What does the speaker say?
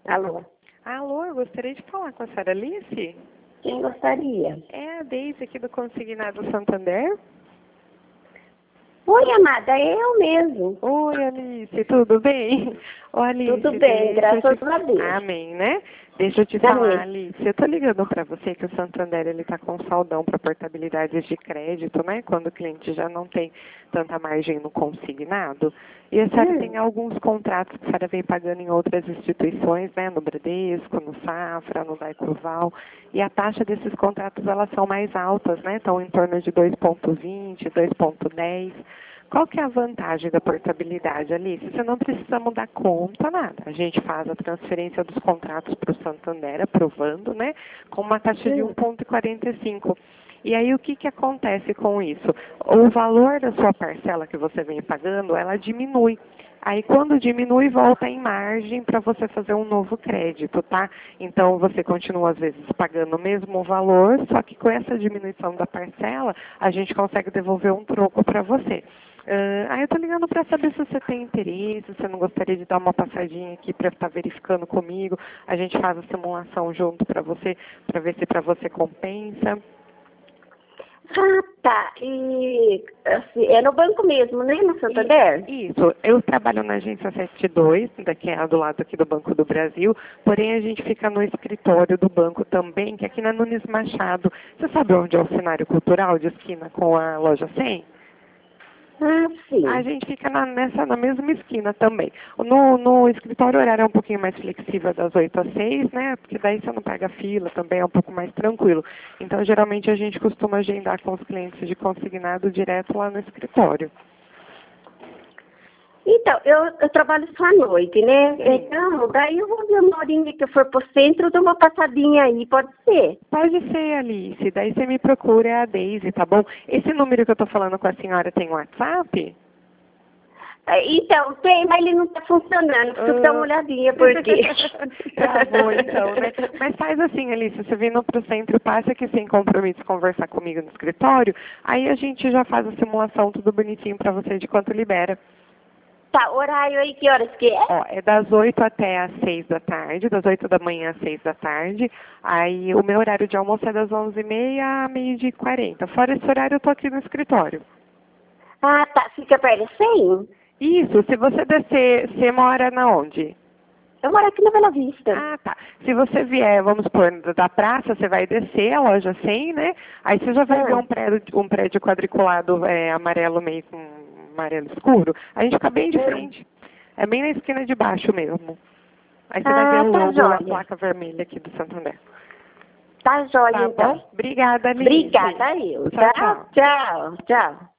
Alô? Alô, eu gostaria de falar com a senhora Alice. Quem gostaria? É a Deise aqui do Consignado Santander. Oi, amada, é eu mesmo. Oi, Alice, tudo bem? Ô, Alice, Tudo bem, deixa eu graças te... a Deus. Amém, né? Deixa eu te falar, Amém. Alice, eu tô ligando para você que o Santander, ele tá com saldão para portabilidades de crédito, né? Quando o cliente já não tem tanta margem no consignado. E a senhora tem alguns contratos que a senhora vem pagando em outras instituições, né? No Bradesco, no Safra, no Daicoval. E a taxa desses contratos, elas são mais altas, né? Estão em torno de 2,20, 2,10. Qual que é a vantagem da portabilidade, Alice? Você não precisa mudar conta, nada. A gente faz a transferência dos contratos para o Santander, aprovando, né? Com uma taxa de 1,45. E aí o que, que acontece com isso? O valor da sua parcela que você vem pagando, ela diminui. Aí quando diminui, volta em margem para você fazer um novo crédito, tá? Então você continua às vezes pagando o mesmo valor, só que com essa diminuição da parcela, a gente consegue devolver um troco para você. Aí eu estou ligando para saber se você tem interesse, se você não gostaria de dar uma passadinha aqui para estar verificando comigo. A gente faz a simulação junto para você, para ver se para você compensa. Ah, tá. E assim, é no banco mesmo, né? No Santander? Isso. Eu trabalho na agência 72, que é do lado aqui do Banco do Brasil, porém a gente fica no escritório do banco também, que é aqui na Nunes Machado. Você sabe onde é o cenário cultural de esquina com a loja 100? Ah, sim. A gente fica na mesma esquina também. No escritório o horário é um pouquinho mais flexível, das 8 às 6, né? Porque daí você não pega fila, também é um pouco mais tranquilo. Então, geralmente, a gente costuma agendar com os clientes de consignado direto lá no escritório. Então, eu trabalho só à noite, né? Sim. Então, daí eu vou ver uma horinha que eu for pro centro, dou uma passadinha aí, pode ser? Pode ser, Alice. Daí você me procura, é a Deise, tá bom? Esse número que eu tô falando com a senhora tem WhatsApp? Então, tem, mas ele não está funcionando. Preciso dar uma olhadinha, porque... Tá bom, então, né? Mas faz assim, Alice, você vindo pro centro, passa aqui sem compromisso conversar comigo no escritório, aí a gente já faz a simulação tudo bonitinho pra você de quanto libera. Tá, horário aí, que horas que é? Ó, é das 8 até às 6 da tarde, das 8 da manhã às 6 da tarde. Aí o meu horário de almoço é das 11h30 a 12h40. Fora esse horário, eu tô aqui no escritório. Ah, tá. Fica perto de 100? Isso, se você descer, você mora na onde? Eu moro aqui na Bela Vista. Ah, tá. Se você vier, vamos supor, da praça, você vai descer a loja 100, né? Aí você já vai ver um prédio quadriculado amarelo meio com amarelo escuro. A gente fica bem de frente. É bem na esquina de baixo mesmo. Aí você vai ver o tá logo, a jóia. placa vermelha aqui do Santander. Tá jóia, Tá então. bom? Obrigada, Alice. Obrigada eu, Tchau, tá? tchau. Tchau, tchau.